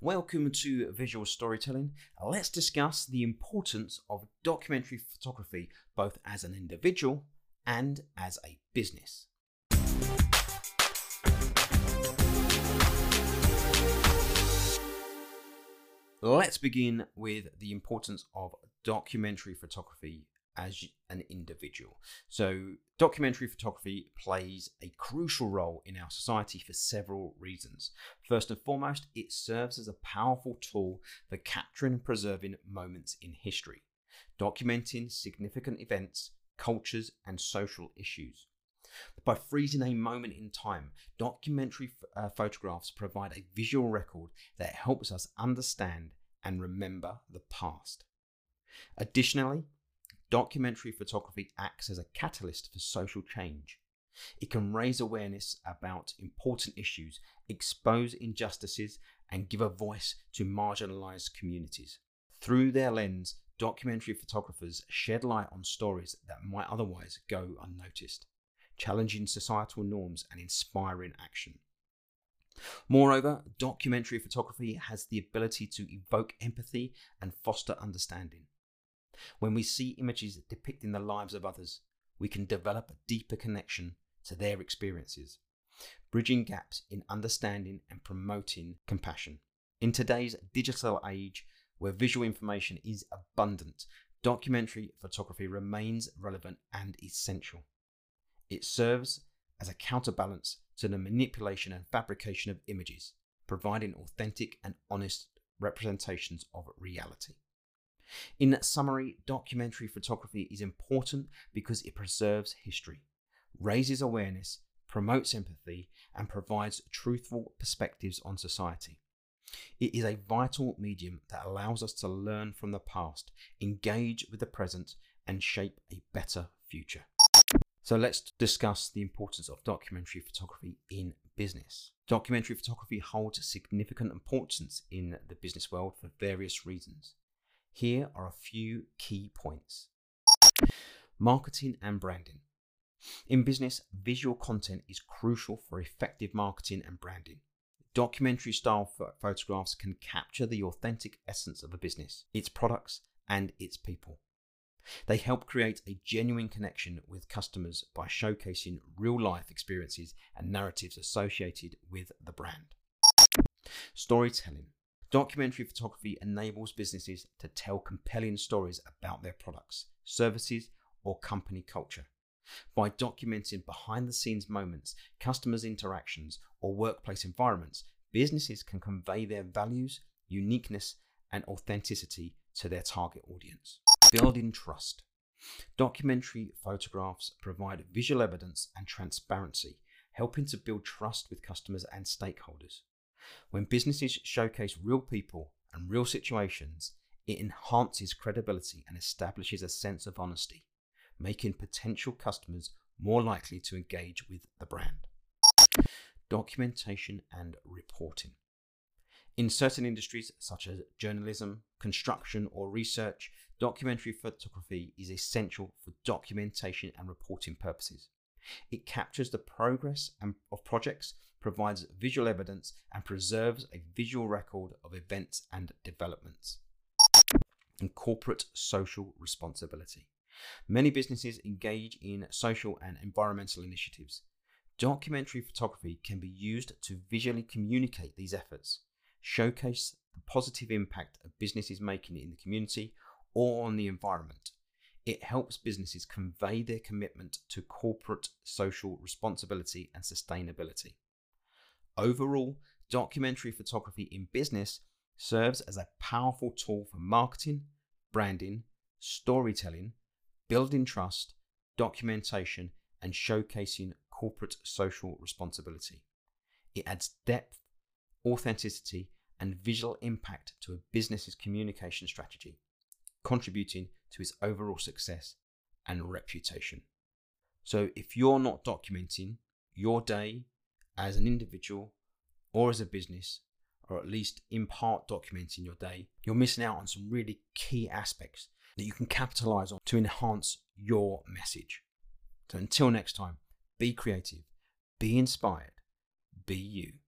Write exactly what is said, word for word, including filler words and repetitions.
Welcome to Visual Storytelling. Let's discuss the importance of documentary photography both as an individual and as a business. Let's begin with the importance of documentary photography as an individual. So, documentary photography plays a crucial role in our society for several reasons. First and foremost, it serves as a powerful tool for capturing and preserving moments in history, documenting significant events, cultures, and social issues. By freezing a moment in time, documentary uh, photographs provide a visual record that helps us understand and remember the past. Additionally, documentary photography acts as a catalyst for social change. It can raise awareness about important issues, expose injustices, and give a voice to marginalized communities. Through their lens, documentary photographers shed light on stories that might otherwise go unnoticed, challenging societal norms and inspiring action. Moreover, documentary photography has the ability to evoke empathy and foster understanding. When we see images depicting the lives of others, we can develop a deeper connection to their experiences, bridging gaps in understanding and promoting compassion. In today's digital age, where visual information is abundant, documentary photography remains relevant and essential. It serves as a counterbalance to the manipulation and fabrication of images, providing authentic and honest representations of reality. In summary, documentary photography is important because it preserves history, raises awareness, promotes empathy, and provides truthful perspectives on society. It is a vital medium that allows us to learn from the past, engage with the present, and shape a better future. So let's discuss the importance of documentary photography in business. Documentary photography holds significant importance in the business world for various reasons. Here are a few key points. Marketing and branding. In business, visual content is crucial for effective marketing and branding. Documentary style photographs can capture the authentic essence of a business, its products, and its people. They help create a genuine connection with customers by showcasing real-life experiences and narratives associated with the brand. Storytelling. Documentary photography enables businesses to tell compelling stories about their products, services, or company culture. By documenting behind-the-scenes moments, customers' interactions, or workplace environments, businesses can convey their values, uniqueness, and authenticity to their target audience. Building trust. Documentary photographs provide visual evidence and transparency, helping to build trust with customers and stakeholders. When businesses showcase real people and real situations, it enhances credibility and establishes a sense of honesty, making potential customers more likely to engage with the brand. Documentation and reporting. In certain industries such as journalism, construction, or research, documentary photography is essential for documentation and reporting purposes. It captures the progress of projects, provides visual evidence, and preserves a visual record of events and developments. And corporate social responsibility. Many businesses engage in social and environmental initiatives. Documentary photography can be used to visually communicate these efforts, showcase the positive impact a business is making in the community or on the environment. It helps businesses convey their commitment to corporate social responsibility and sustainability. Overall, documentary photography in business serves as a powerful tool for marketing, branding, storytelling, building trust, documentation, and showcasing corporate social responsibility. It adds depth, authenticity, and visual impact to a business's communication strategy, contributing to its overall success and reputation. So if you're not documenting your day as an individual or as a business, or at least in part documenting your day, you're missing out on some really key aspects that you can capitalize on to enhance your message. So until next time, be creative, be inspired, be you.